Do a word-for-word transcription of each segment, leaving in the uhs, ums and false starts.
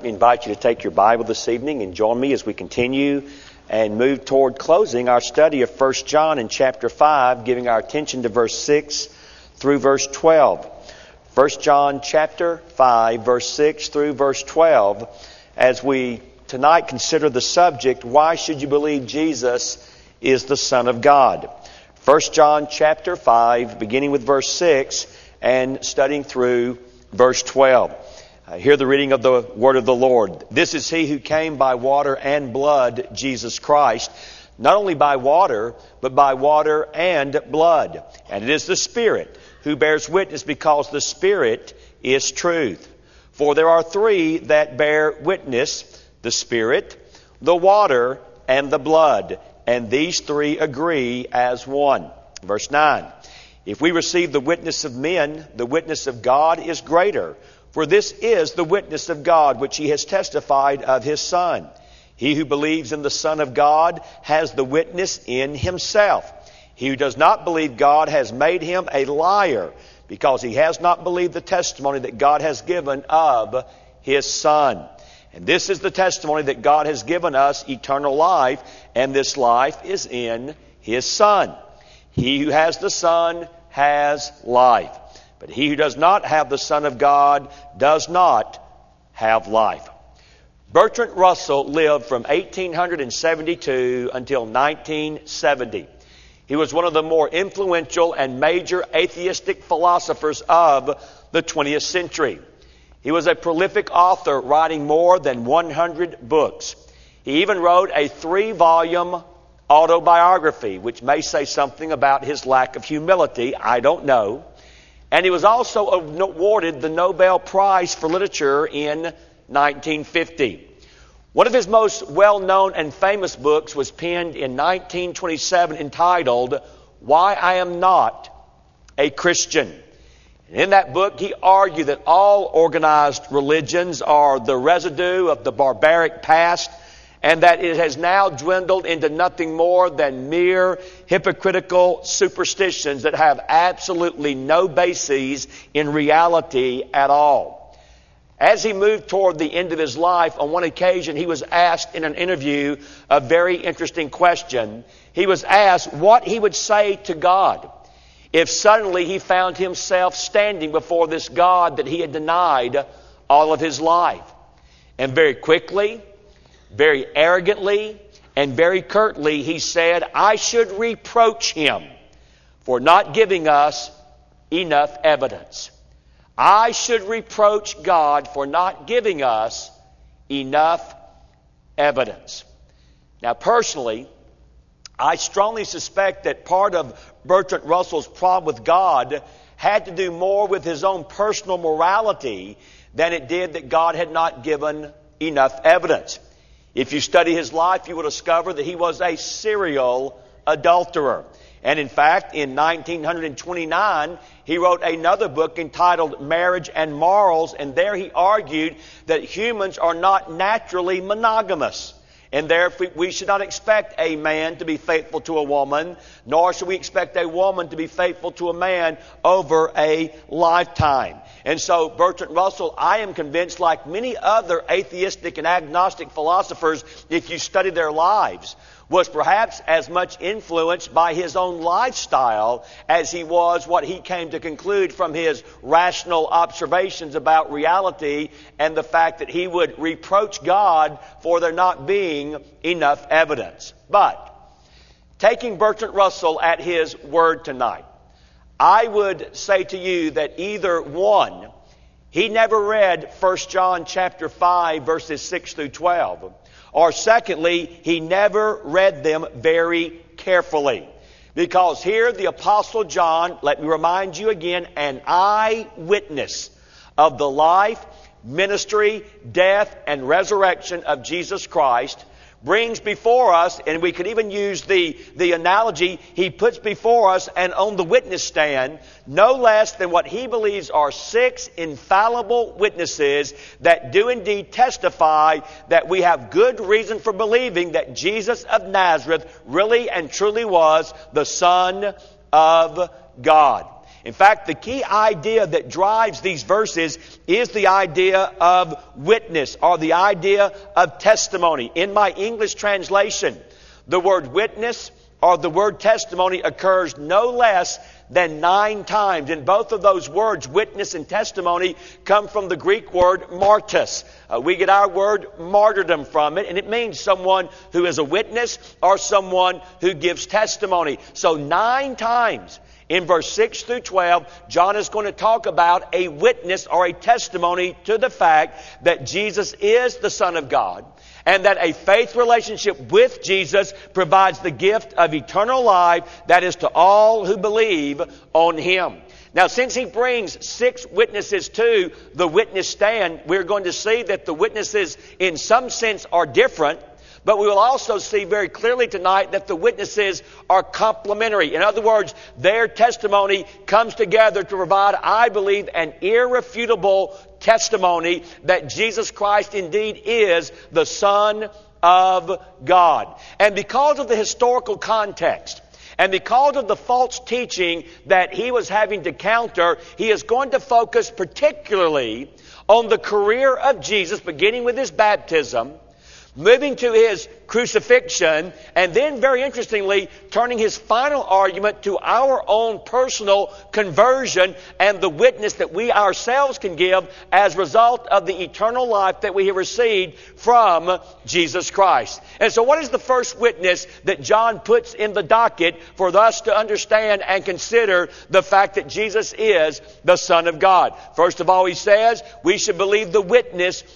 I invite you to take your Bible this evening and join me as we continue and move toward closing our study of First John in chapter five, giving our attention to verse six through verse twelve. First John chapter five, verse six through verse twelve, as we tonight consider the subject, why should you believe Jesus is the Son of God? First John chapter five, beginning with verse six and studying through verse twelve. Uh, hear the reading of the word of the Lord. This is he who came by water and blood, Jesus Christ, not only by water, but by water and blood. And it is the Spirit who bears witness, because the Spirit is truth. For there are three that bear witness, the Spirit, the water, and the blood. And these three agree as one. Verse nine. If we receive the witness of men, the witness of God is greater. For this is the witness of God, which he has testified of his Son. He who believes in the Son of God has the witness in himself. He who does not believe God has made him a liar, because he has not believed the testimony that God has given of his Son. And this is the testimony that God has given us, eternal life, and this life is in his Son. He who has the Son has life. But he who does not have the Son of God does not have life. Bertrand Russell lived from eighteen seventy-two until nineteen seventy. He was one of the more influential and major atheistic philosophers of the twentieth century. He was a prolific author, writing more than one hundred books. He even wrote a three-volume autobiography, which may say something about his lack of humility. I don't know. And he was also awarded the Nobel Prize for Literature in nineteen fifty. One of his most well-known and famous books was penned in nineteen twenty-seven, entitled, Why I Am Not a Christian. And in that book, he argued that all organized religions are the residue of the barbaric past, and that it has now dwindled into nothing more than mere hypocritical superstitions that have absolutely no bases in reality at all. As he moved toward the end of his life, on one occasion he was asked in an interview a very interesting question. He was asked what he would say to God if suddenly he found himself standing before this God that he had denied all of his life. And very quickly, very arrogantly, and very curtly, he said, I should reproach him for not giving us enough evidence. I should reproach God for not giving us enough evidence. Now, personally, I strongly suspect that part of Bertrand Russell's problem with God had to do more with his own personal morality than it did that God had not given enough evidence. If you study his life, you will discover that he was a serial adulterer. And in fact, in nineteen twenty-nine, he wrote another book entitled Marriage and Morals, and there he argued that humans are not naturally monogamous. And therefore, we should not expect a man to be faithful to a woman, nor should we expect a woman to be faithful to a man over a lifetime. And so Bertrand Russell, I am convinced, like many other atheistic and agnostic philosophers, if you study their lives, was perhaps as much influenced by his own lifestyle as he was what he came to conclude from his rational observations about reality and the fact that he would reproach God for there not being enough evidence. But, taking Bertrand Russell at his word tonight, I would say to you that either one, he never read First John chapter five, verses six through twelve, or secondly, he never read them very carefully. Because here the Apostle John, let me remind you again, an eyewitness of the life, ministry, death, and resurrection of Jesus Christ, brings before us, and we could even use the, the analogy, he puts before us and on the witness stand, no less than what he believes are six infallible witnesses that do indeed testify that we have good reason for believing that Jesus of Nazareth really and truly was the Son of God. In fact, the key idea that drives these verses is the idea of witness, or the idea of testimony. In my English translation, the word witness or the word testimony occurs no less than nine times. And both of those words, witness and testimony, come from the Greek word martus. Uh, we get our word martyrdom from it, and it means someone who is a witness or someone who gives testimony. So nine times in verse six through twelve, John is going to talk about a witness or a testimony to the fact that Jesus is the Son of God, and that a faith relationship with Jesus provides the gift of eternal life that is to all who believe on Him. Now, since he brings six witnesses to the witness stand, we're going to see that the witnesses in some sense are different, but we will also see very clearly tonight that the witnesses are complementary. In other words, their testimony comes together to provide, I believe, an irrefutable testimony that Jesus Christ indeed is the Son of God. And because of the historical context, and because of the false teaching that he was having to counter, he is going to focus particularly on the career of Jesus, beginning with his baptism, moving to his crucifixion, and then, very interestingly, turning his final argument to our own personal conversion and the witness that we ourselves can give as a result of the eternal life that we have received from Jesus Christ. And so what is the first witness that John puts in the docket for us to understand and consider the fact that Jesus is the Son of God? First of all, he says we should believe the witness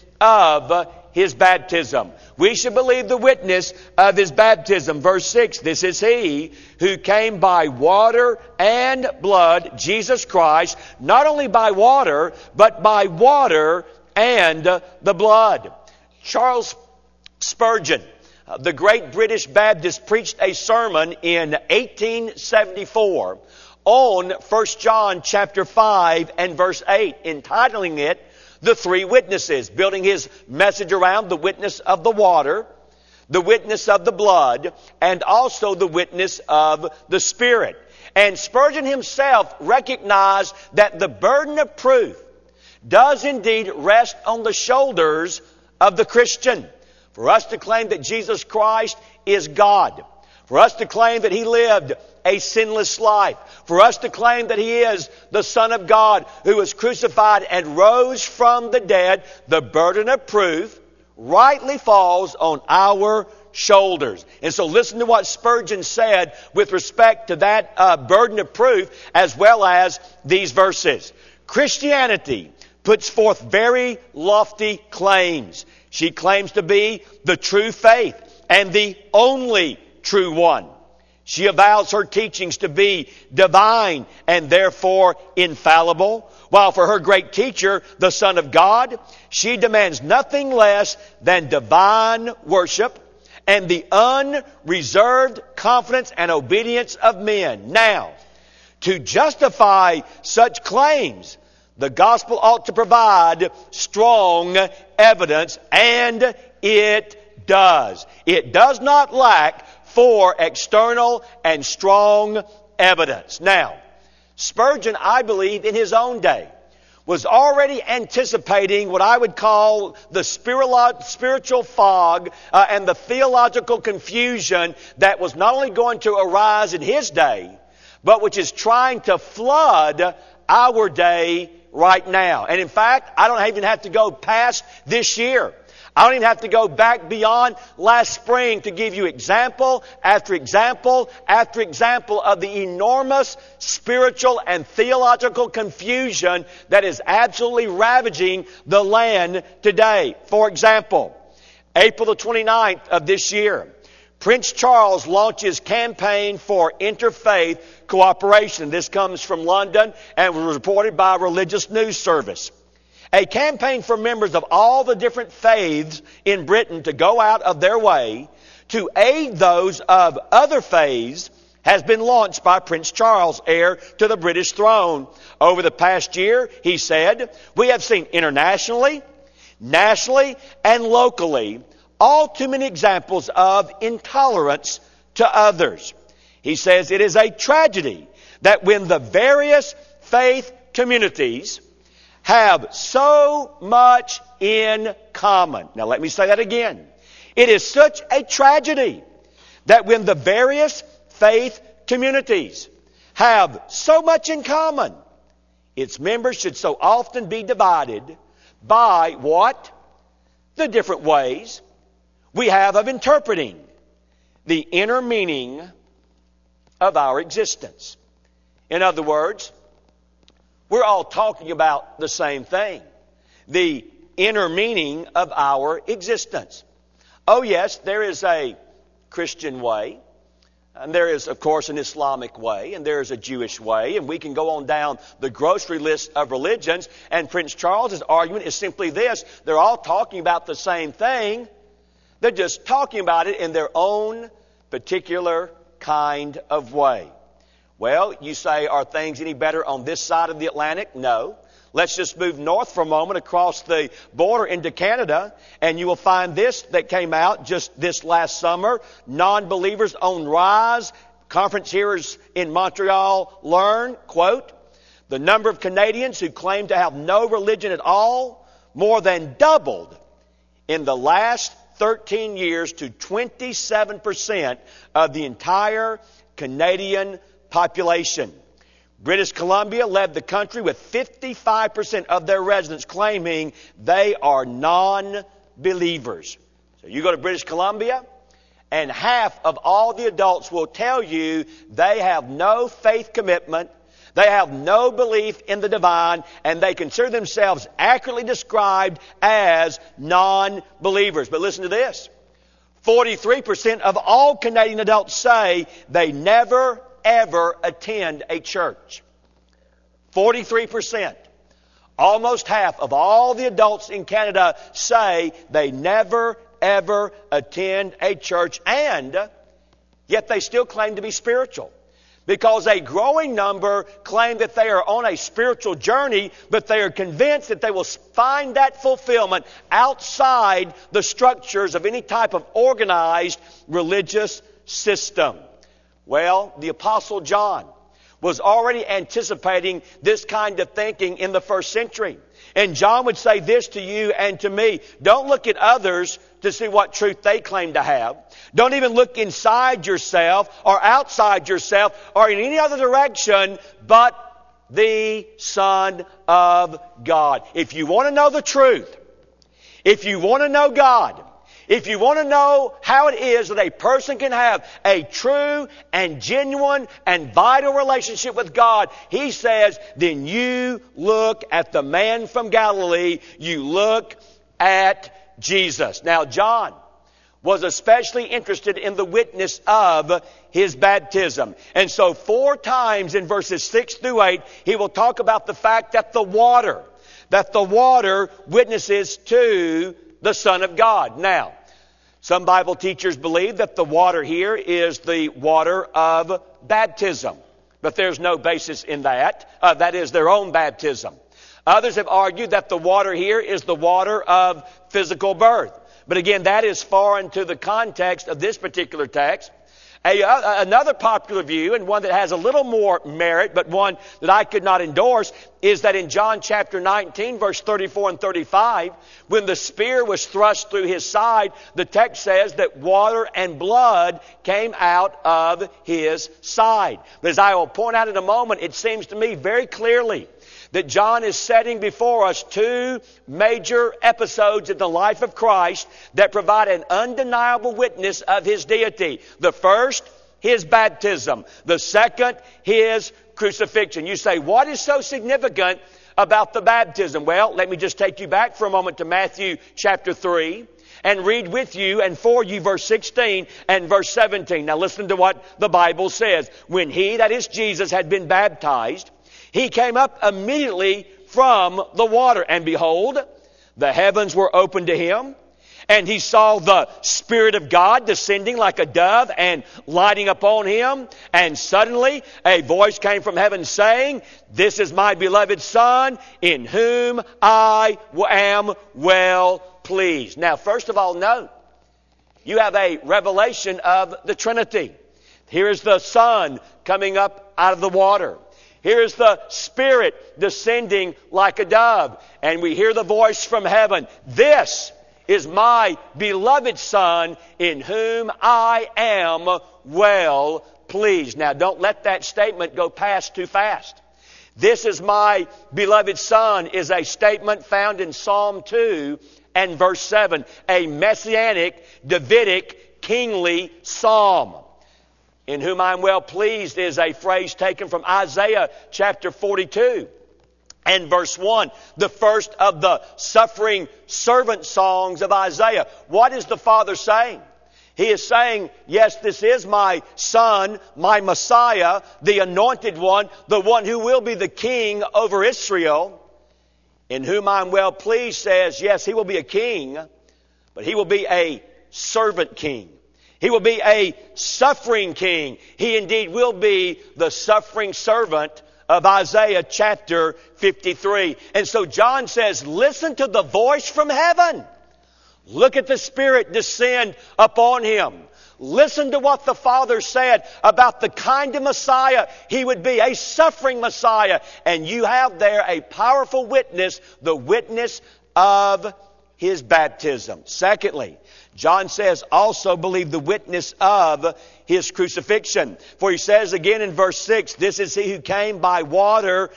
of his baptism. We should believe the witness of his baptism. Verse six, this is he who came by water and blood, Jesus Christ, not only by water, but by water and the blood. Charles Spurgeon, the great British Baptist, preached a sermon in eighteen seventy-four on First John chapter five and verse eight, entitling it The Three Witnesses, building his message around the witness of the water, the witness of the blood, and also the witness of the Spirit. And Spurgeon himself recognized that the burden of proof does indeed rest on the shoulders of the Christian. For us to claim that Jesus Christ is God, for us to claim that He lived a sinless life, for us to claim that He is the Son of God who was crucified and rose from the dead, the burden of proof rightly falls on our shoulders. And so listen to what Spurgeon said with respect to that uh, burden of proof, as well as these verses. Christianity puts forth very lofty claims. She claims to be the true faith and the only true one. She avows her teachings to be divine and therefore infallible, while for her great teacher, the Son of God, she demands nothing less than divine worship and the unreserved confidence and obedience of men. Now, to justify such claims, the gospel ought to provide strong evidence, and it does. It does not lack for external and strong evidence. Now, Spurgeon, I believe, in his own day, was already anticipating what I would call the spiritual fog uh, and the theological confusion that was not only going to arise in his day, but which is trying to flood our day right now. And in fact, I don't even have to go past this year. I don't even have to go back beyond last spring to give you example after example after example of the enormous spiritual and theological confusion that is absolutely ravaging the land today. For example, April the twenty-ninth of this year, Prince Charles launches campaign for interfaith cooperation. This comes from London and was reported by a religious news service. A campaign for members of all the different faiths in Britain to go out of their way to aid those of other faiths has been launched by Prince Charles, heir to the British throne. Over the past year, he said, we have seen internationally, nationally, and locally all too many examples of intolerance to others. He says it is a tragedy that when the various faith communities have so much in common. Now let me say that again. It is such a tragedy that when the various faith communities have so much in common, its members should so often be divided by what? The different ways we have of interpreting the inner meaning of our existence. In other words, we're all talking about the same thing, the inner meaning of our existence. Oh yes, there is a Christian way, and there is, of course, an Islamic way, and there is a Jewish way, and we can go on down the grocery list of religions, and Prince Charles's argument is simply this: they're all talking about the same thing, they're just talking about it in their own particular kind of way. Well, you say, are things any better on this side of the Atlantic? No. Let's just move north for a moment across the border into Canada, and you will find this that came out just this last summer. Non-believers on rise. Conference hearers in Montreal learn, quote, the number of Canadians who claim to have no religion at all more than doubled in the last thirteen years to twenty-seven percent of the entire Canadian population. British Columbia led the country with fifty-five percent of their residents claiming they are non-believers. So you go to British Columbia, and half of all the adults will tell you they have no faith commitment, they have no belief in the divine, and they consider themselves accurately described as non-believers. But listen to this. forty-three percent of all Canadian adults say they never ever attend a church. forty-three percent. Almost half of all the adults in Canada say they never ever attend a church, and yet they still claim to be spiritual. Because a growing number claim that they are on a spiritual journey, but they are convinced that they will find that fulfillment outside the structures of any type of organized religious system. Well, the Apostle John was already anticipating this kind of thinking in the first century. And John would say this to you and to me: don't look at others to see what truth they claim to have. Don't even look inside yourself or outside yourself or in any other direction but the Son of God. If you want to know the truth, if you want to know God, if you want to know how it is that a person can have a true and genuine and vital relationship with God, he says, then you look at the man from Galilee. You look at Jesus. Now, John was especially interested in the witness of his baptism. And so four times in verses six through eight, he will talk about the fact that the water, that the water witnesses to the Son of God. Now, some Bible teachers believe that the water here is the water of baptism. But there's no basis in that. Uh, that is their own baptism. Others have argued that the water here is the water of physical birth. But again, that is foreign to the context of this particular text. A, uh, another popular view, and one that has a little more merit, but one that I could not endorse, is that in John chapter nineteen, verse thirty-four and thirty-five, when the spear was thrust through his side, the text says that water and blood came out of his side. But as I will point out in a moment, it seems to me very clearly that John is setting before us two major episodes in the life of Christ that provide an undeniable witness of his deity. The first, his baptism. The second, his crucifixion. You say, what is so significant about the baptism? Well, let me just take you back for a moment to Matthew chapter three and read with you and for you verse sixteen and verse seventeen. Now listen to what the Bible says. When he, that is Jesus, had been baptized, he came up immediately from the water, and behold, the heavens were opened to him, and he saw the Spirit of God descending like a dove and lighting upon him. And suddenly a voice came from heaven saying, "This is my beloved Son, in whom I am well pleased." Now, first of all, note, you have a revelation of the Trinity. Here is the Son coming up out of the water. Here's the Spirit descending like a dove. And we hear the voice from heaven. This is my beloved Son in whom I am well pleased. Now don't let that statement go past too fast. This is my beloved Son is a statement found in Psalm two and verse seven. A messianic, Davidic, kingly psalm. In whom I am well pleased is a phrase taken from Isaiah chapter forty-two and verse one. The first of the suffering servant songs of Isaiah. What is the Father saying? He is saying, yes, this is my Son, my Messiah, the anointed one, the one who will be the king over Israel, in whom I am well pleased, says, yes, he will be a king, but he will be a servant king. He will be a suffering king. He indeed will be the suffering servant of Isaiah chapter fifty-three. And so John says, listen to the voice from heaven. Look at the Spirit descend upon him. Listen to what the Father said about the kind of Messiah he would be, a suffering Messiah. And you have there a powerful witness, the witness of his baptism. Secondly, John says, also believe the witness of his crucifixion. For he says again in verse six, this is he who came by water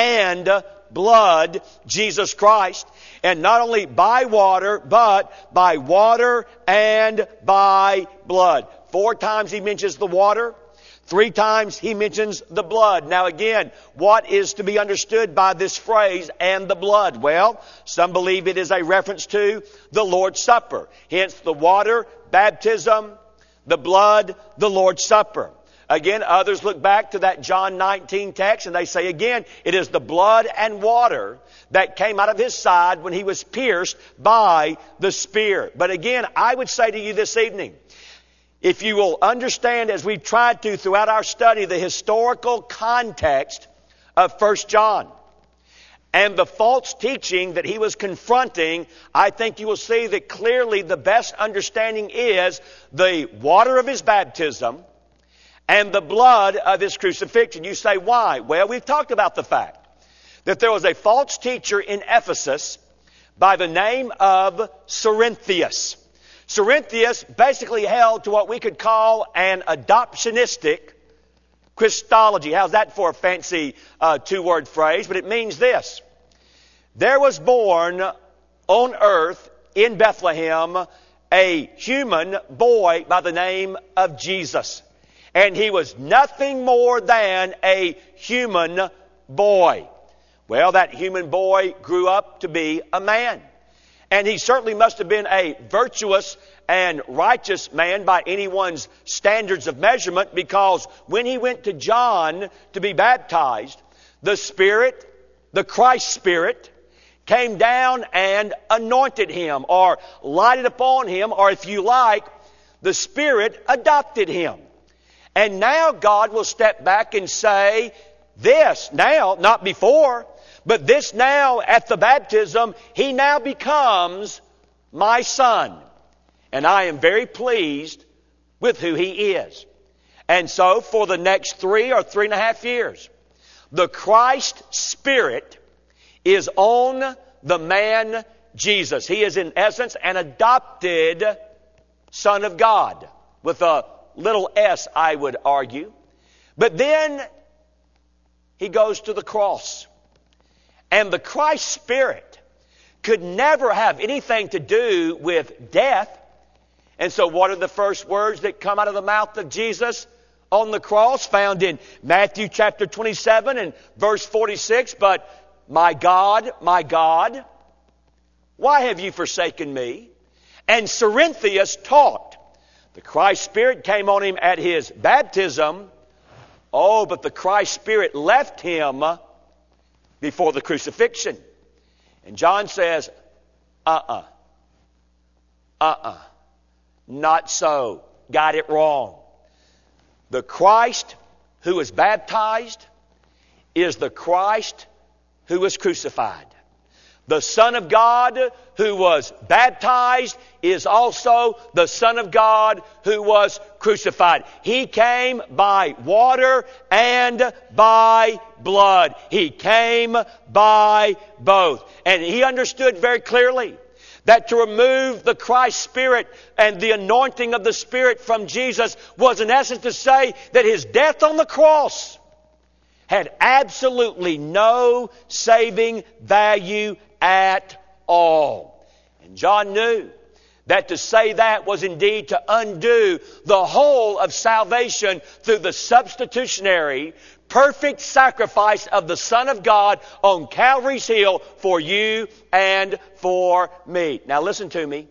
and blood, Jesus Christ. And not only by water, but by water and by blood. Four times he mentions the water. Three times he mentions the blood. Now again, what is to be understood by this phrase, and the blood? Well, some believe it is a reference to the Lord's Supper. Hence the water, baptism, the blood, the Lord's Supper. Again, others look back to that John nineteen text and they say again, it is the blood and water that came out of his side when he was pierced by the spear. But again, I would say to you this evening, if you will understand, as we've tried to throughout our study, the historical context of First John and the false teaching that he was confronting, I think you will see that clearly the best understanding is the water of his baptism and the blood of his crucifixion. You say, why? Well, we've talked about the fact that there was a false teacher in Ephesus by the name of Cerinthius. Cerinthius basically held to what we could call an adoptionistic Christology. How's that for a fancy uh, two-word phrase? But it means this. There was born on earth in Bethlehem a human boy by the name of Jesus. And he was nothing more than a human boy. Well, that human boy grew up to be a man. And he certainly must have been a virtuous and righteous man by anyone's standards of measurement, because when he went to John to be baptized, the Spirit, the Christ Spirit, came down and anointed him or lighted upon him, or if you like, the Spirit adopted him. And now God will step back and say, this now, not before, but this now at the baptism, he now becomes my son. And I am very pleased with who he is. And so for the next three or three and a half years, the Christ Spirit is on the man Jesus. He is in essence an adopted Son of God with a little s, I would argue. But then he goes to the cross. And the Christ Spirit could never have anything to do with death. And so what are the first words that come out of the mouth of Jesus on the cross? Found in Matthew chapter twenty-seven and verse forty-six. But my God, my God, why have you forsaken me? And Cerinthius taught. The Christ Spirit came on him at his baptism. Oh, but the Christ Spirit left him before the crucifixion. And John says, uh-uh, uh-uh, not so. Got it wrong. The Christ who was baptized is the Christ who was crucified. The Son of God who was baptized is also the Son of God who was crucified. He came by water and by blood. He came by both. And he understood very clearly that to remove the Christ Spirit and the anointing of the Spirit from Jesus was in essence to say that His death on the cross had absolutely no saving value at all. And John knew that to say that was indeed to undo the whole of salvation through the substitutionary, perfect sacrifice of the Son of God on Calvary's Hill for you and for me. Now listen to me.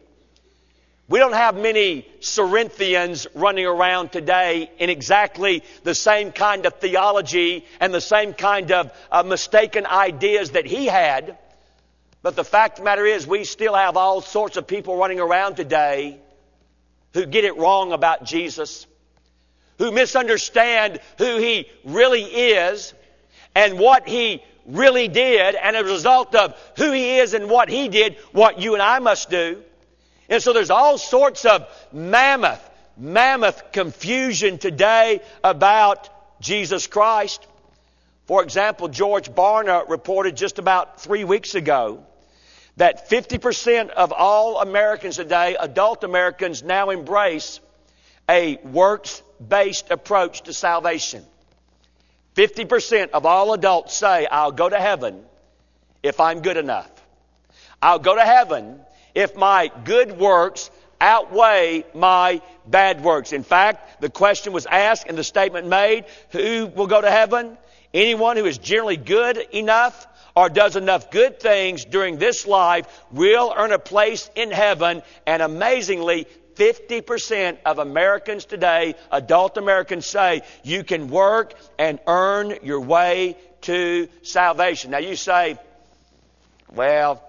We don't have many Cerinthians running around today in exactly the same kind of theology and the same kind of uh, mistaken ideas that he had. But the fact of the matter is, we still have all sorts of people running around today who get it wrong about Jesus, who misunderstand who He really is and what He really did, and as a result of who He is and what He did, what you and I must do. And so there's all sorts of mammoth, mammoth confusion today about Jesus Christ. For example, George Barna reported just about three weeks ago that fifty percent of all Americans today, adult Americans, now embrace a works-based approach to salvation. fifty percent of all adults say, I'll go to heaven if I'm good enough. I'll go to heaven if my good works outweigh my bad works. In fact, the question was asked and the statement made, who will go to heaven? Anyone who is generally good enough or does enough good things during this life will earn a place in heaven. And amazingly, fifty percent of Americans today, adult Americans, say you can work and earn your way to salvation. Now you say, well,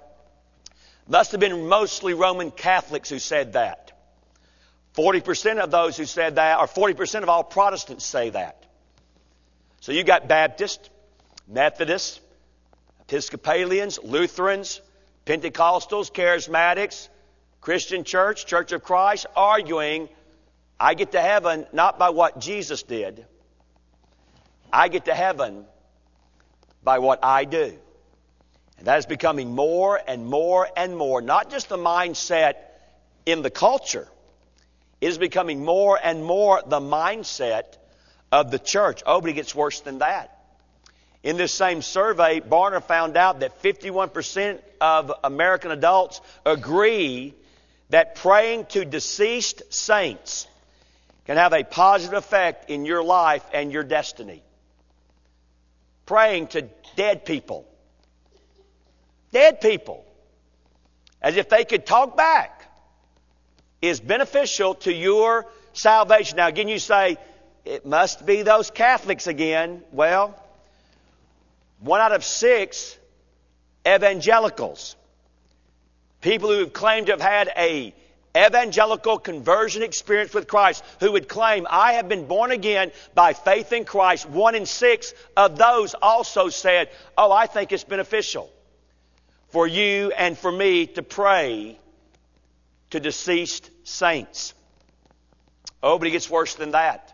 must have been mostly Roman Catholics who said that. forty percent of those who said that, or forty percent of all Protestants say that. So you got Baptists, Methodists, Episcopalians, Lutherans, Pentecostals, Charismatics, Christian Church, Church of Christ, arguing, I get to heaven not by what Jesus did. I get to heaven by what I do. And that is becoming more and more and more, not just the mindset in the culture. It is becoming more and more the mindset of the church. Oh, but it gets worse than that. In this same survey, Barna found out that fifty-one percent of American adults agree that praying to deceased saints can have a positive effect in your life and your destiny. Praying to dead people. Dead people. As if they could talk back. Is beneficial to your salvation. Now again you say, it must be those Catholics again. Well, one out of six evangelicals, people who have claimed to have had a evangelical conversion experience with Christ, who would claim, I have been born again by faith in Christ, one in six of those also said, oh, I think it's beneficial for you and for me to pray to deceased saints. Oh, but it gets worse than that.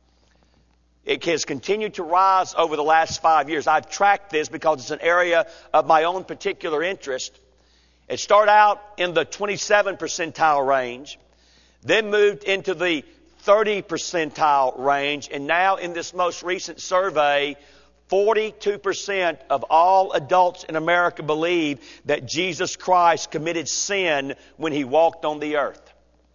It has continued to rise over the last five years. I've tracked this because it's an area of my own particular interest. It started out in the twenty-seven percentile range, then moved into the thirty percentile range, and now in this most recent survey, forty-two percent of all adults in America believe that Jesus Christ committed sin when He walked on the earth.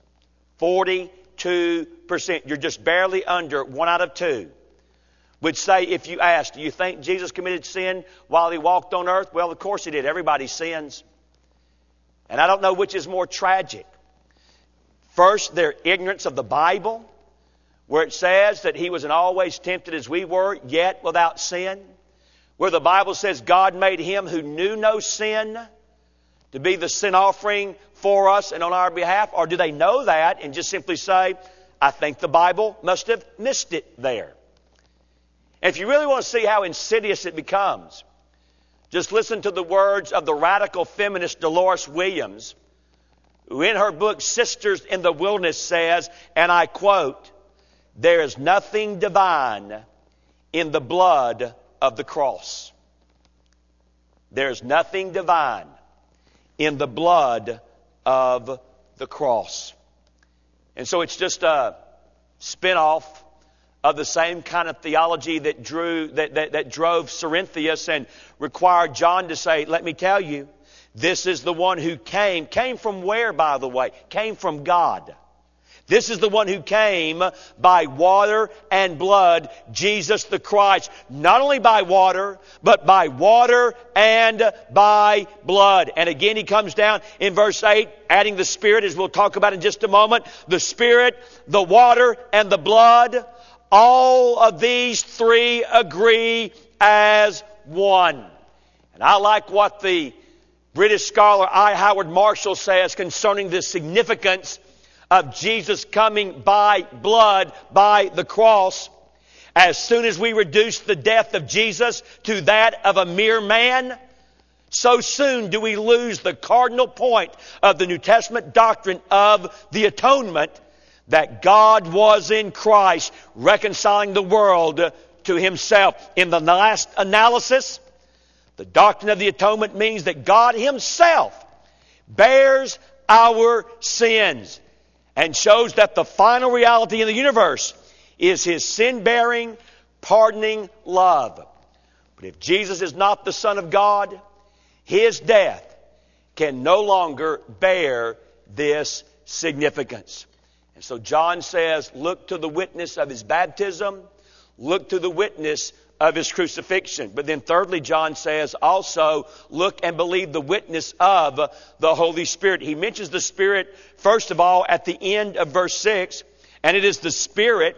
forty-two percent. You're just barely under one out of two. Would say, if you asked, do you think Jesus committed sin while He walked on earth? Well, of course He did. Everybody sins. And I don't know which is more tragic. First, their ignorance of the Bible, where it says that He was in all ways tempted as we were, yet without sin. Where the Bible says God made Him who knew no sin to be the sin offering for us and on our behalf. Or do they know that and just simply say, I think the Bible must have missed it there. And if you really want to see how insidious it becomes, Just listen to the words of the radical feminist Dolores Williams, who in her book Sisters in the Wilderness says, and I quote, "There is nothing divine in the blood of the cross." There is nothing divine in the blood of the cross. And so it's just a spin-off of the same kind of theology that drew that, that, that drove Cerinthius and required John to say, let me tell you, this is the one who came. Came from where, by the way? Came from God. This is the one who came by water and blood, Jesus the Christ. Not only by water, but by water and by blood. And again he comes down in verse eight, adding the Spirit, as we'll talk about in just a moment. The Spirit, the water, and the blood, all of these three agree as one. And I like what the British scholar I. Howard Marshall says concerning the significance of Jesus coming by blood, by the cross. As soon as we reduce the death of Jesus to that of a mere man, so soon do we lose the cardinal point of the New Testament doctrine of the atonement, that God was in Christ reconciling the world to Himself. In the last analysis, the doctrine of the atonement means that God Himself bears our sins and shows that the final reality in the universe is His sin-bearing, pardoning love. But if Jesus is not the Son of God, His death can no longer bear this significance. And so John says, look to the witness of His baptism, look to the witness of His crucifixion. But then thirdly, John says also, look and believe the witness of the Holy Spirit. He mentions the Spirit, first of all, at the end of verse six. And it is the Spirit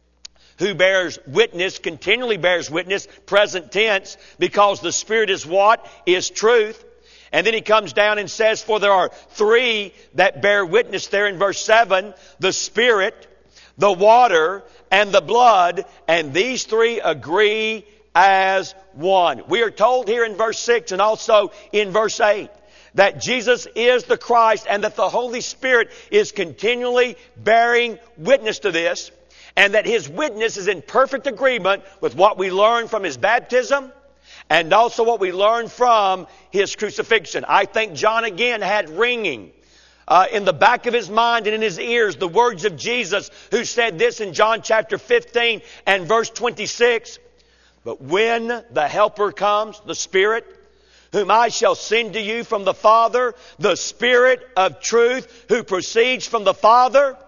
who bears witness, continually bears witness, present tense, because the Spirit is what? Is truth. And then he comes down and says, for there are three that bear witness there in verse seven, the Spirit, the water, and the blood, and these three agree as one. We are told here in verse six and also in verse eight that Jesus is the Christ and that the Holy Spirit is continually bearing witness to this, and that His witness is in perfect agreement with what we learn from His baptism and also what we learn from His crucifixion. I think John again had ringing Uh, in the back of his mind and in his ears, the words of Jesus, who said this in John chapter fifteen and verse twenty-six. But when the Helper comes, the Spirit, whom I shall send to you from the Father, the Spirit of truth, who proceeds from the Father,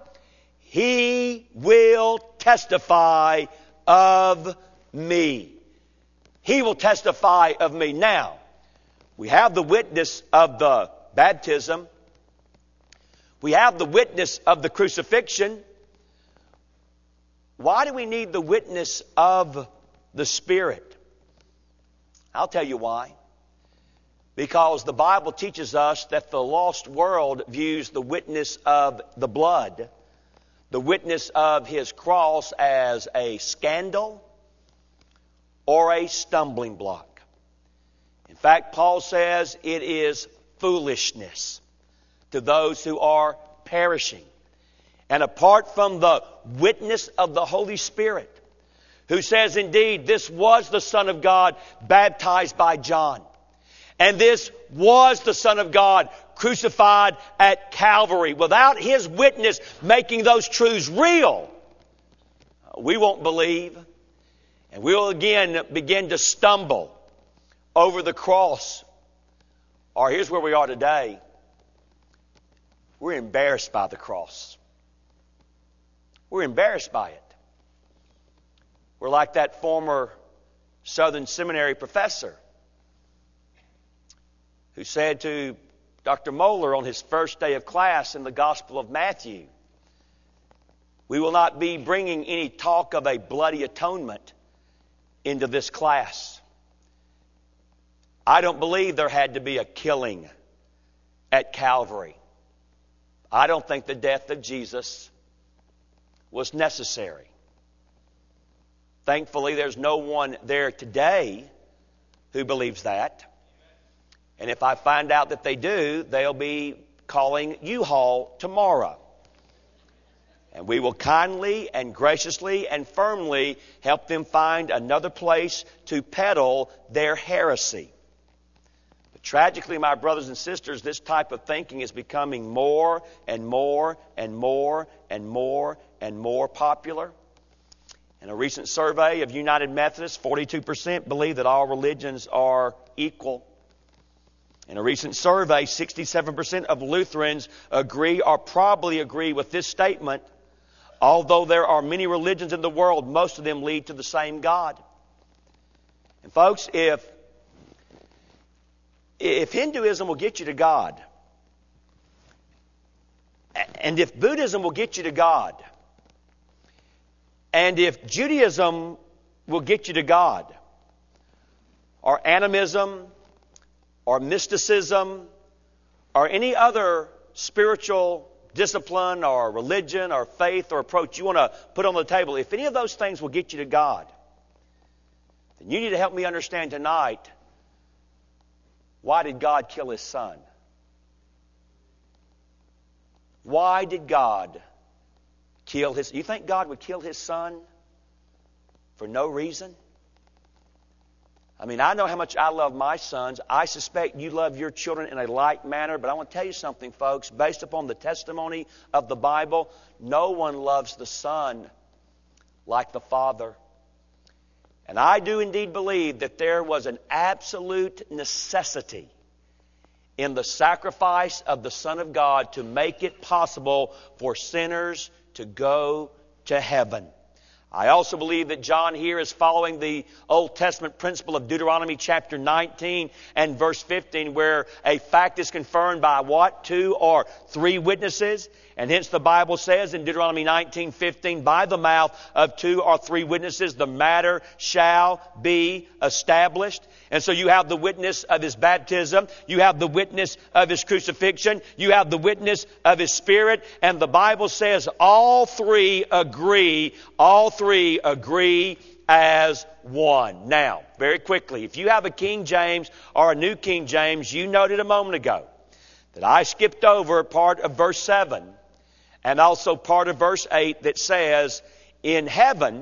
He will testify of me. He will testify of me. Now, we have the witness of the baptism. We have the witness of the crucifixion. Why do we need the witness of the Spirit? I'll tell you why. Because the Bible teaches us that the lost world views the witness of the blood, the witness of His cross, as a scandal or a stumbling block. In fact, Paul says it is foolishness to those who are perishing. And apart from the witness of the Holy Spirit, who says, indeed, this was the Son of God baptized by John, and this was the Son of God crucified at Calvary, without His witness making those truths real, we won't believe, and we will again begin to stumble over the cross. Or here's where we are today. We're embarrassed by the cross. We're embarrassed by it. We're like that former Southern Seminary professor who said to Doctor Moeller on his first day of class in the Gospel of Matthew, we will not be bringing any talk of a bloody atonement into this class. I don't believe there had to be a killing at Calvary. I don't think the death of Jesus was necessary. Thankfully, there's no one there today who believes that. And if I find out that they do, they'll be calling U-Haul tomorrow. And we will kindly and graciously and firmly help them find another place to peddle their heresy. But tragically, my brothers and sisters, this type of thinking is becoming more and more and more and more and more popular. In a recent survey of United Methodists, forty-two percent believe that all religions are equal. In a recent survey, sixty-seven percent of Lutherans agree or probably agree with this statement. Although there are many religions in the world, most of them lead to the same God. And folks, if, if Hinduism will get you to God, and if Buddhism will get you to God, and if Judaism will get you to God, or animism, or mysticism, or any other spiritual discipline or religion or faith or approach you want to put on the table, if any of those things will get you to God, then you need to help me understand tonight, why did God kill His Son? Why did God kill His... You think God would kill His Son for no reason? I mean, I know how much I love my sons. I suspect you love your children in a like manner. But I want to tell you something, folks. Based upon the testimony of the Bible, no one loves the Son like the Father. And I do indeed believe that there was an absolute necessity in the sacrifice of the Son of God to make it possible for sinners to go to heaven. I also believe that John here is following the Old Testament principle of Deuteronomy chapter nineteen and verse fifteen, where a fact is confirmed by what? Two or three witnesses. And hence the Bible says in Deuteronomy nineteen fifteen, by the mouth of two or three witnesses, the matter shall be established. And so you have the witness of His baptism. You have the witness of His crucifixion. You have the witness of His Spirit. And the Bible says all three agree, all three agree as one. Now, very quickly, if you have a King James or a New King James, you noted a moment ago that I skipped over part of verse seven and also part of verse eight that says, in heaven,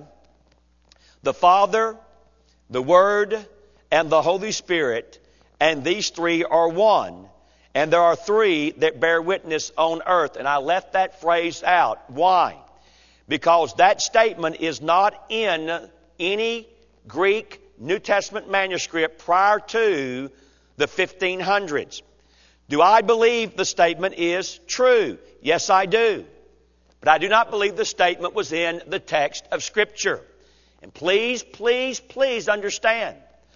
the Father, the Word, and the Holy Spirit, and these three are one. And there are three that bear witness on earth. And I left that phrase out. Why? Because that statement is not in any Greek New Testament manuscript prior to the fifteen hundreds. Do I believe the statement is true? Yes, I do. But I do not believe the statement was in the text of Scripture. And please, please, please understand,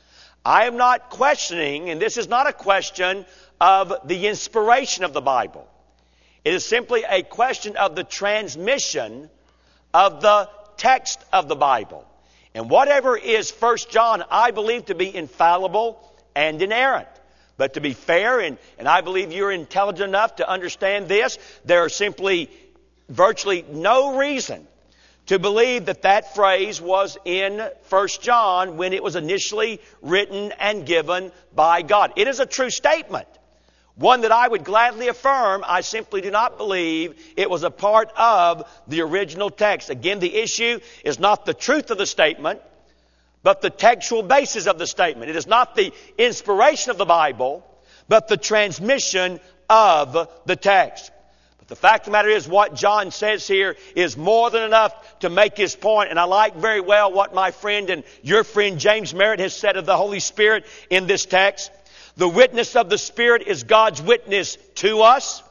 I am not questioning, and this is not a question of the inspiration of the Bible. It is simply a question of the transmission of the text of the Bible. And whatever is First John, I believe to be infallible and inerrant. But to be fair, and, and I believe you're intelligent enough to understand this, there is simply virtually no reason to believe that that phrase was in First John when it was initially written and given by God. It is a true statement, one that I would gladly affirm. I simply do not believe it was a part of the original text. Again, the issue is not the truth of the statement, but the textual basis of the statement. It is not the inspiration of the Bible, but the transmission of the text. The fact of the matter is, what John says here is more than enough to make his point. And I like very well what my friend and your friend James Merritt has said of the Holy Spirit in this text. The witness of the Spirit is God's witness to us,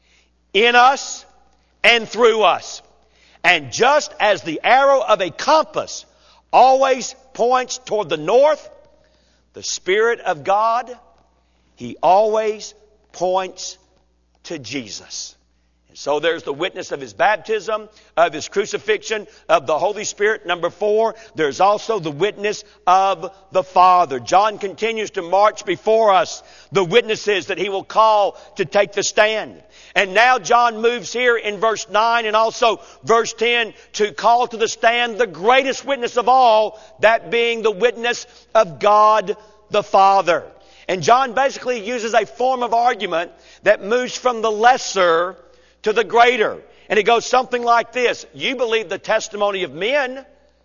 in us, and through us. And just as the arrow of a compass always points toward the north, the Spirit of God, He always points to Jesus. So there's the witness of His baptism, of His crucifixion, of the Holy Spirit. Number four, there's also the witness of the Father. John continues to march before us the witnesses that he will call to take the stand. And now John moves here in verse nine and also verse ten to call to the stand the greatest witness of all, that being the witness of God the Father. And John basically uses a form of argument that moves from the lesser to the greater. And it goes something like this. You believe the testimony of men.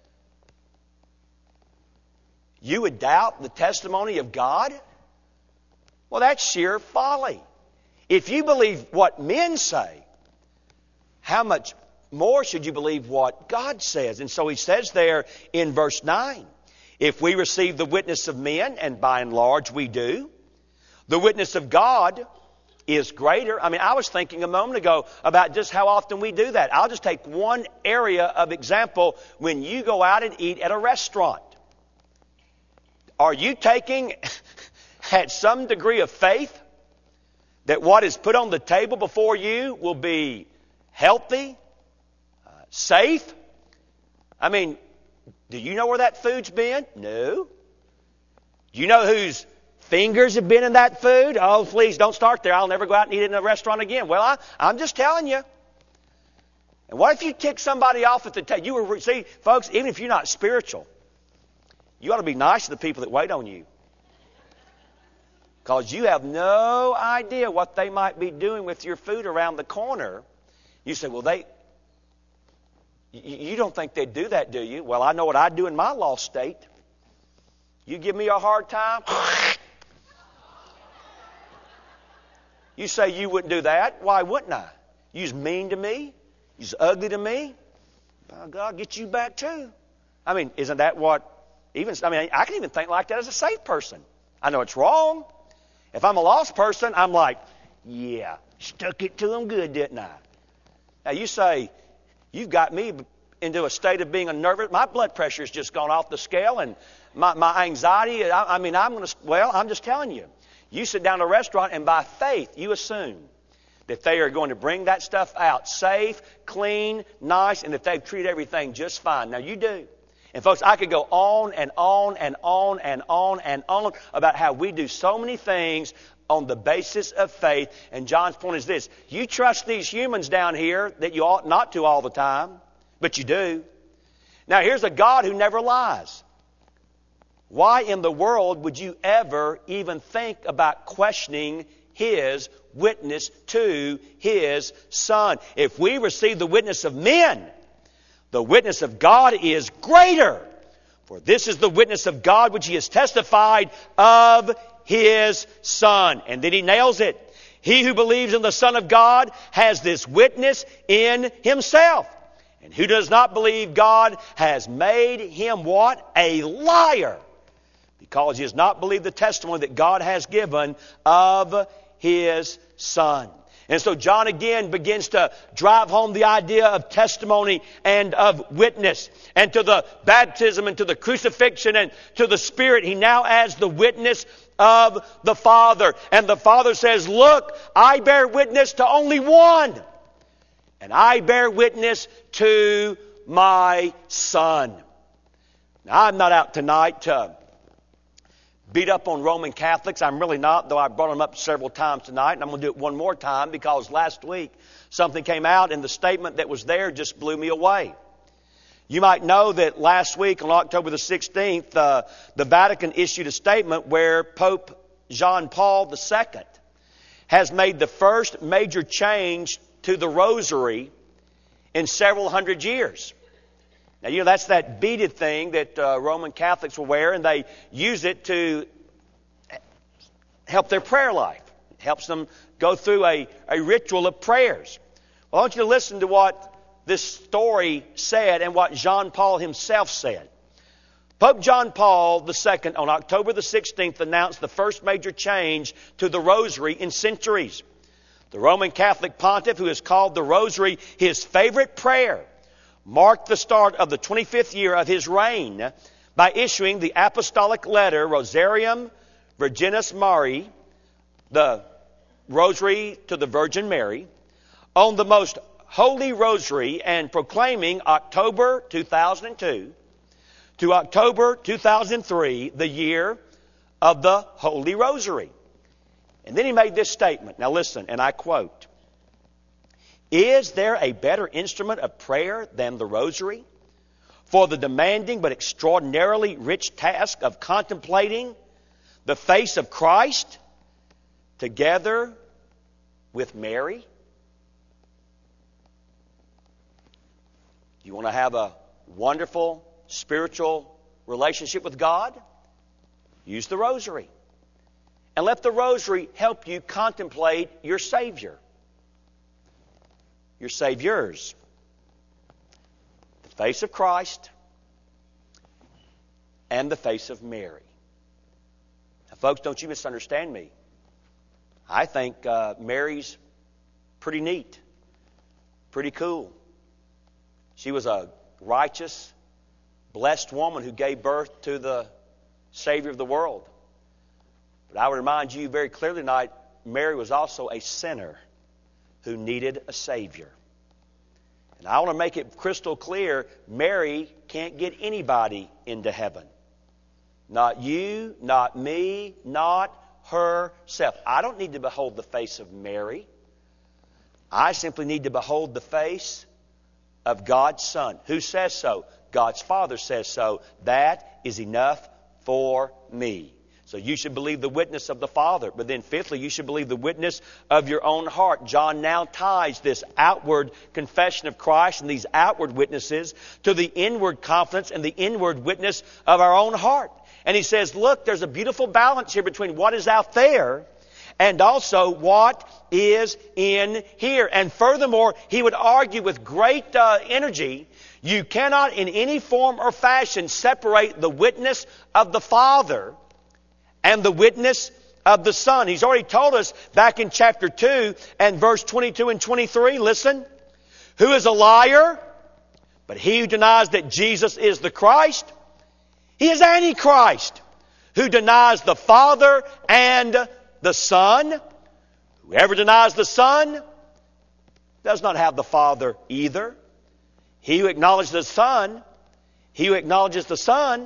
You would doubt the testimony of God? Well, that's sheer folly. If you believe what men say, how much more should you believe what God says? And so he says there in verse nine, if we receive the witness of men, and by and large we do, the witness of God is greater. I mean, I was thinking a moment ago about just how often we do that. I'll just take one area of example. When you go out and eat at a restaurant, are you taking at some degree of faith that what is put on the table before you will be healthy, uh, safe? I mean, do you know where that food's been? No. Do you know whose fingers have been in that food? Oh, please don't start there. I'll never go out and eat it in a restaurant again. Well, I, I'm just telling you. And what if you tick somebody off at the table? You were, see, folks, even if you're not spiritual, you ought to be nice to the people that wait on you. Because you have no idea what they might be doing with your food around the corner. You say, well, they... You don't think they'd do that, do you? Well, I know what I'd do in my lost state. You give me a hard time? You say you wouldn't do that. Why wouldn't I? You's mean to me. You's ugly to me. By God, I'll get you back too. I mean, isn't that what... Even I mean, I can even think like that as a saved person. I know it's wrong. If I'm a lost person, I'm like, yeah, stuck it to them good, didn't I? Now you say, you've got me into a state of being a nervous. My blood pressure's just gone off the scale, and my, my anxiety, I, I mean, I'm going to, well, I'm just telling you. You sit down at a restaurant, and by faith, you assume that they are going to bring that stuff out safe, clean, nice, and that they've treated everything just fine. Now, you do. And folks, I could go on and on and on and on and on about how we do so many things on the basis of faith. And John's point is this. You trust these humans down here that you ought not to all the time, but you do. Now, here's a God who never lies. Why in the world would you ever even think about questioning His witness to His Son? If we receive the witness of men, the witness of God is greater. For this is the witness of God which He has testified of His Son. And then he nails it. He who believes in the Son of God has this witness in himself. And who does not believe God has made him what? A liar. Because he has not believed the testimony that God has given of His Son. And so John again begins to drive home the idea of testimony and of witness. And to the baptism and to the crucifixion and to the Spirit, he now adds the witness of the Father. And the Father says, look, I bear witness to only one. And I bear witness to my Son. Now, I'm not out tonight to beat up on Roman Catholics. I'm really not, though I brought them up several times tonight, and I'm going to do it one more time because last week something came out and the statement that was there just blew me away. You might know that last week on October the sixteenth, uh, the Vatican issued a statement where Pope John Paul the Second has made the first major change to the rosary in several hundred years. Now, you know, that's that beaded thing that uh, Roman Catholics will wear, and they use it to help their prayer life. It helps them go through a, a ritual of prayers. Well, I want you to listen to what this story said and what John Paul himself said. Pope John Paul the Second on October the sixteenth announced the first major change to the rosary in centuries. The Roman Catholic pontiff, who has called the rosary his favorite prayer, marked the start of the twenty-fifth year of his reign by issuing the apostolic letter Rosarium Virginis Mariae, the Rosary to the Virgin Mary, on the most holy rosary, and proclaiming October two thousand two to October two thousand three the year of the Holy Rosary. And then he made this statement. Now listen, and I quote, "Is there a better instrument of prayer than the rosary for the demanding but extraordinarily rich task of contemplating the face of Christ together with Mary? You want to have a wonderful spiritual relationship with God? Use the rosary. And let the rosary help you contemplate your Savior. Your Saviors. The face of Christ and the face of Mary. Now, folks, don't you misunderstand me. I think uh, Mary's pretty neat, pretty cool. She was a righteous, blessed woman who gave birth to the Savior of the world. But I would remind you very clearly tonight, Mary was also a sinner who needed a Savior. And I want to make it crystal clear, Mary can't get anybody into heaven. Not you, not me, not herself. I don't need to behold the face of Mary. I simply need to behold the face of God's Son. Who says so? God's Father says so. That is enough for me. So you should believe the witness of the Father. But then fifthly, you should believe the witness of your own heart. John now ties this outward confession of Christ and these outward witnesses to the inward confidence and the inward witness of our own heart. And he says, look, there's a beautiful balance here between what is out there and also what is in here. And furthermore, he would argue with great uh, energy, you cannot in any form or fashion separate the witness of the Father and the witness of the Son. He's already told us back in chapter two and verse twenty-two and twenty-three, listen, who is a liar? But he who denies that Jesus is the Christ, he is Antichrist, who denies the Father and the Son. Whoever denies the Son does not have the Father either. He who acknowledges the Son, he who acknowledges the Son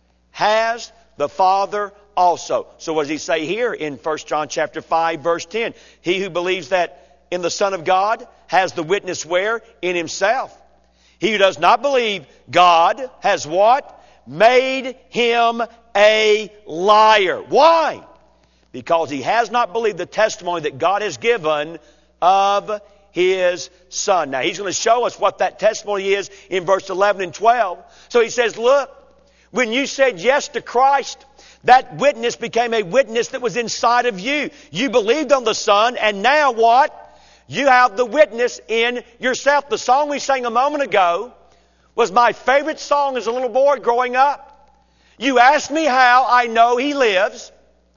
has the Father also. So what does he say here in First John chapter five, verse ten? He who believes that in the Son of God has the witness where? In himself. He who does not believe God has what? Made him a liar. Why? Because he has not believed the testimony that God has given of His Son. Now, he's going to show us what that testimony is in verse eleven and twelve. So he says, look, when you said yes to Christ, that witness became a witness that was inside of you. You believed on the Son, and now what? You have the witness in yourself. The song we sang a moment ago was my favorite song as a little boy growing up. You ask me how I know He lives.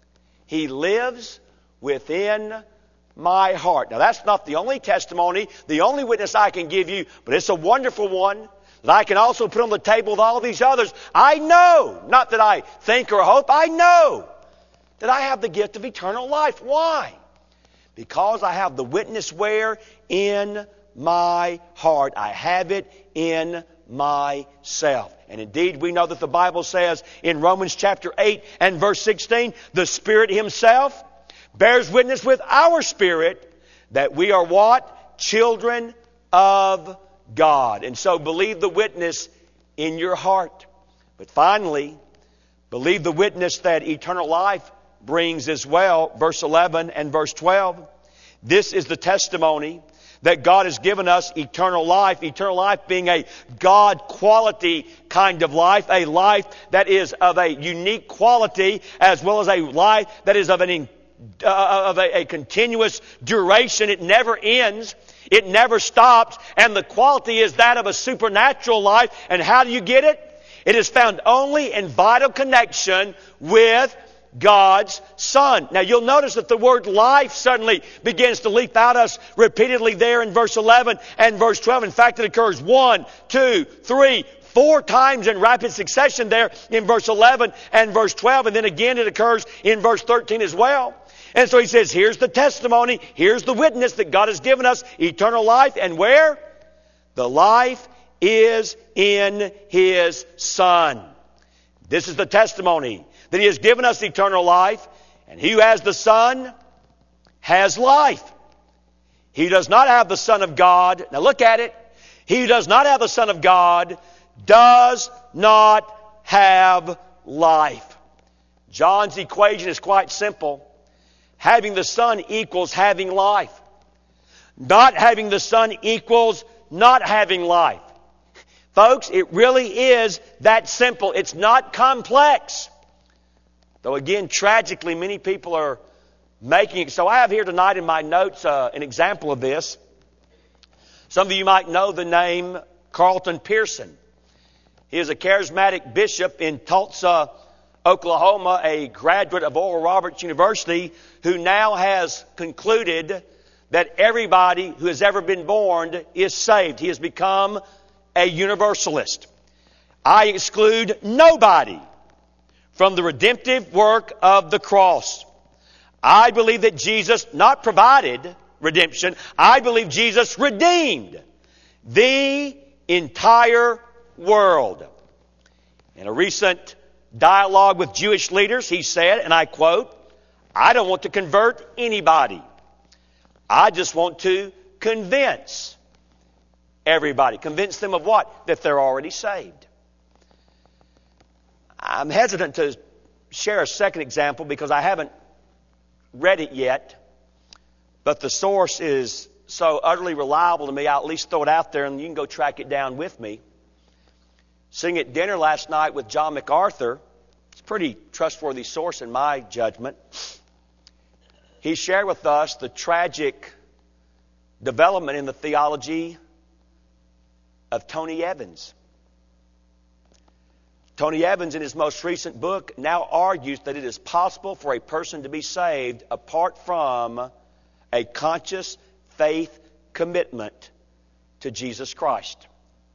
He lives within my heart. Now, that's not the only testimony, the only witness I can give you, but it's a wonderful one that I can also put on the table with all these others. I know, not that I think or hope, I know that I have the gift of eternal life. Why? Because I have the witness where? In my heart. I have it in myself. And indeed, we know that the Bible says in Romans chapter eight and verse sixteen, the Spirit Himself bears witness with our spirit that we are what? Children of God. And so believe the witness in your heart. But finally, believe the witness that eternal life brings as well. Verse eleven and verse twelve. This is the testimony that God has given us eternal life. Eternal life being a God quality kind of life. A life that is of a unique quality as well as a life that is of an uh, of a, a continuous duration. It never ends. It never stops. And the quality is that of a supernatural life. And how do you get it? It is found only in vital connection with God's Son. Now you'll notice that the word life suddenly begins to leap out us repeatedly there in verse eleven and verse twelve. In fact, it occurs one, two, three, four times in rapid succession there in verse eleven and verse twelve. And then again it occurs in verse thirteen as well. And so he says, here's the testimony, here's the witness that God has given us eternal life. And where? The life is in His Son. This is the testimony that He has given us eternal life. And he who has the Son has life. He who does not have the Son of God, now look at it. He who does not have the Son of God does not have life. John's equation is quite simple. Having the Son equals having life. Not having the Son equals not having life. Folks, it really is that simple. It's not complex. Though again, tragically, many people are making it. So I have here tonight in my notes uh, an example of this. Some of you might know the name Carlton Pearson. He is a charismatic bishop in Tulsa, Oklahoma, a graduate of Oral Roberts University, who now has concluded that everybody who has ever been born is saved. He has become a universalist. I exclude nobody from the redemptive work of the cross. I believe that Jesus not provided redemption. I believe Jesus redeemed the entire world. In a recent dialogue with Jewish leaders, he said, and I quote, "I don't want to convert anybody. I just want to convince everybody." Convince them of what? That they're already saved. I'm hesitant to share a second example because I haven't read it yet, but the source is so utterly reliable to me, I'll at least throw it out there and you can go track it down with me. Sitting at dinner last night with John MacArthur, it's a pretty trustworthy source in my judgment. He shared with us the tragic development in the theology of Tony Evans. Tony Evans, in his most recent book, now argues that it is possible for a person to be saved apart from a conscious faith commitment to Jesus Christ.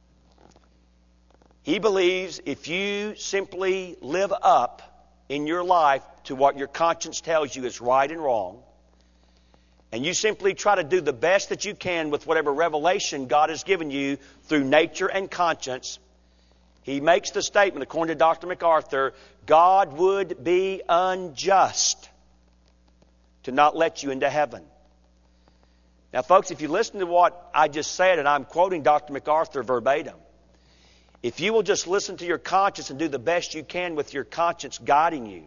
He believes if you simply live up in your life to what your conscience tells you is right and wrong, and you simply try to do the best that you can with whatever revelation God has given you through nature and conscience, he makes the statement, according to Doctor MacArthur, God would be unjust to not let you into heaven. Now, folks, if you listen to what I just said, and I'm quoting Doctor MacArthur verbatim, if you will just listen to your conscience and do the best you can with your conscience guiding you,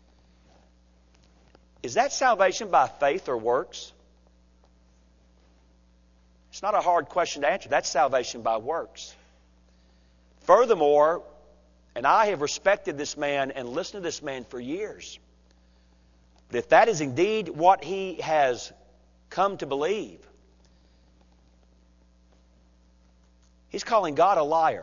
is that salvation by faith or works? It's not a hard question to answer. That's salvation by works. Furthermore, and I have respected this man and listened to this man for years, but if that is indeed what he has come to believe, he's calling God a liar.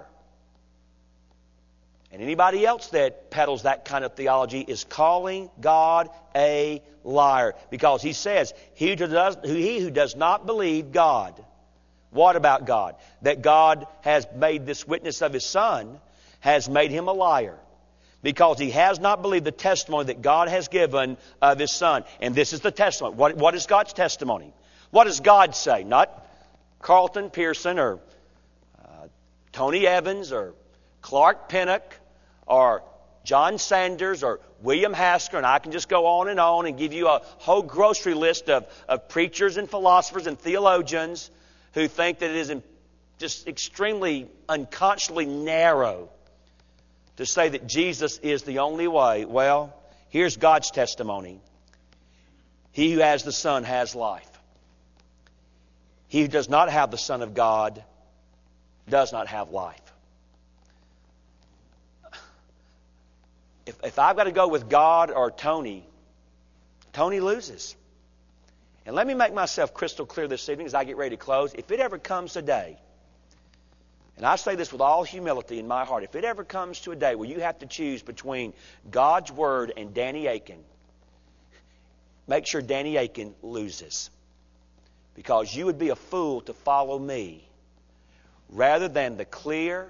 And anybody else that peddles that kind of theology is calling God a liar. Because he says, he who does, he who does not believe God, what about God? That God has made this witness of His Son, has made him a liar. Because he has not believed the testimony that God has given of His Son. And this is the testimony. What, what is God's testimony? What does God say? Not Carlton Pearson or uh, Tony Evans or Clark Pinnock or John Sanders or William Hasker, and I can just go on and on and give you a whole grocery list of, of preachers and philosophers and theologians who think that it is just extremely unconscionably narrow to say that Jesus is the only way. Well, here's God's testimony. He who has the Son has life. He who does not have the Son of God does not have life. If, if I've got to go with God or Tony, Tony loses. And let me make myself crystal clear this evening as I get ready to close. If it ever comes a day, and I say this with all humility in my heart, if it ever comes to a day where you have to choose between God's Word and Danny Akin, make sure Danny Akin loses. Because you would be a fool to follow me rather than the clear,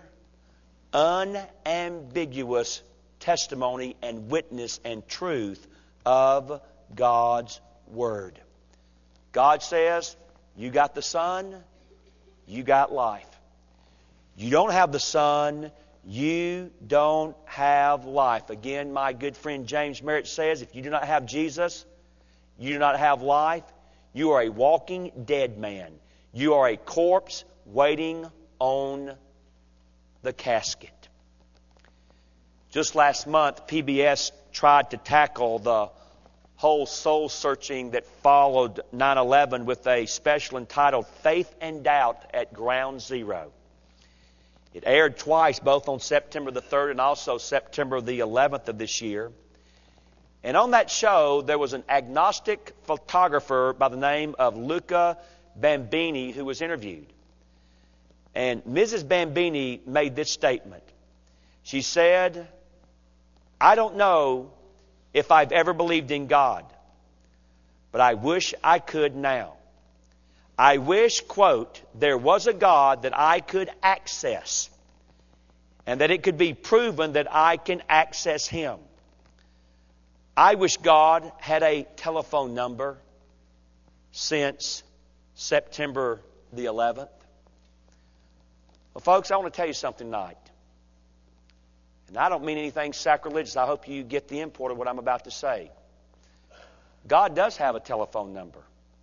unambiguous testimony and witness and truth of God's Word. God says, you got the Son, you got life. You don't have the Son, you don't have life. Again, my good friend James Merritt says, if you do not have Jesus, you do not have life. You are a walking dead man. You are a corpse waiting on the casket. Just last month, P B S tried to tackle the whole soul searching that followed nine eleven with a special entitled Faith and Doubt at Ground Zero. It aired twice, both on September the third and also September the eleventh of this year. And on that show, there was an agnostic photographer by the name of Luca Bambini who was interviewed. And Missus Bambini made this statement. She said, "I don't know if I've ever believed in God, but I wish I could now. I wish, quote, there was a God that I could access and that it could be proven that I can access Him. I wish God had a telephone number since September the eleventh. Well, folks, I want to tell you something tonight. And I don't mean anything sacrilegious. I hope you get the import of what I'm about to say. God does have a telephone number.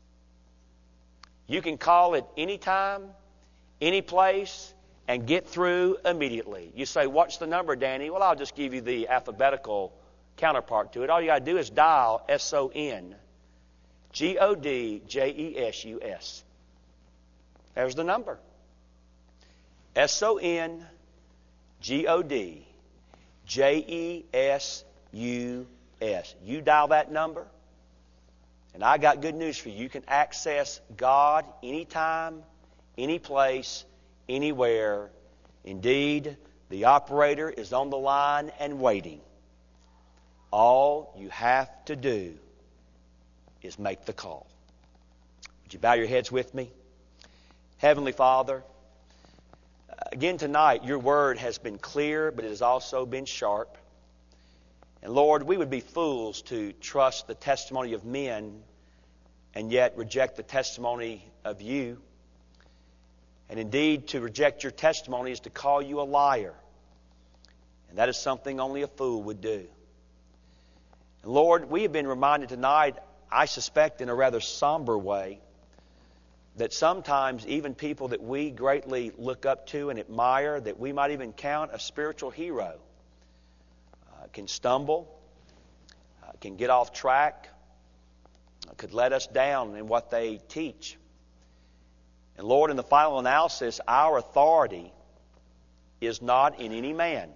You can call it any time, any place, and get through immediately. You say, what's the number, Danny? Well, I'll just give you the alphabetical counterpart to it. All you got to do is dial S O N G O D J E S U S. There's the number. S O N G O D J E S U S. You dial that number, and I got good news for you. You can access God anytime, any place, anywhere. Indeed, the operator is on the line and waiting. All you have to do is make the call. Would you bow your heads with me? Heavenly Father, again tonight, your word has been clear, but it has also been sharp. And Lord, we would be fools to trust the testimony of men and yet reject the testimony of you. And indeed, to reject your testimony is to call you a liar. And that is something only a fool would do. And Lord, we have been reminded tonight, I suspect in a rather somber way, that sometimes even people that we greatly look up to and admire, that we might even count a spiritual hero, uh, can stumble, uh, can get off track, uh, could let us down in what they teach. And Lord, in the final analysis, our authority is not in any man.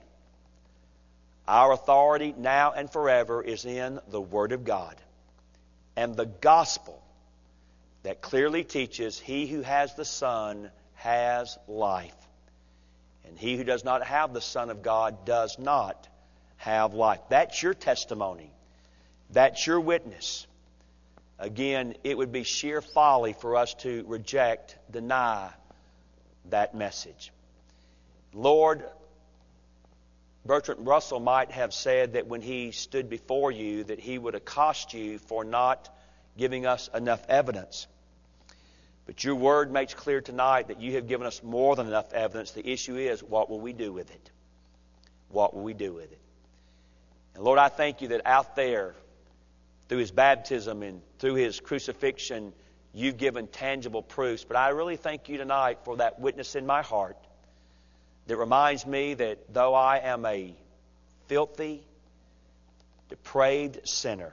Our authority now and forever is in the Word of God and the gospel that clearly teaches he who has the Son has life. And he who does not have the Son of God does not have life. That's your testimony. That's your witness. Again, it would be sheer folly for us to reject, deny that message. Lord, Bertrand Russell might have said that when he stood before you that he would accost you for not giving us enough evidence. But your word makes clear tonight that you have given us more than enough evidence. The issue is, what will we do with it? What will we do with it? And Lord, I thank you that out there, through His baptism and through His crucifixion, you've given tangible proofs. But I really thank you tonight for that witness in my heart that reminds me that though I am a filthy, depraved sinner,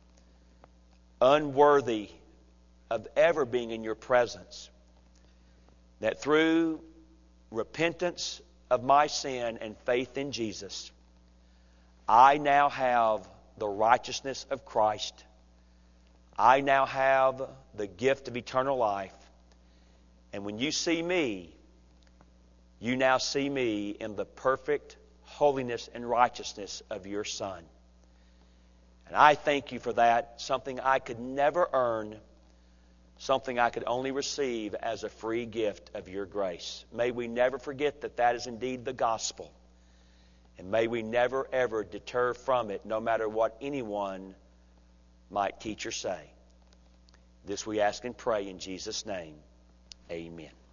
unworthy of ever being in your presence, that through repentance of my sin and faith in Jesus, I now have the righteousness of Christ. I now have the gift of eternal life. And when you see me, you now see me in the perfect holiness and righteousness of your Son. And I thank you for that, something I could never earn, something I could only receive as a free gift of your grace. May we never forget that that is indeed the gospel. And may we never, ever deter from it, no matter what anyone might teach or say. This we ask and pray in Jesus' name. Amen.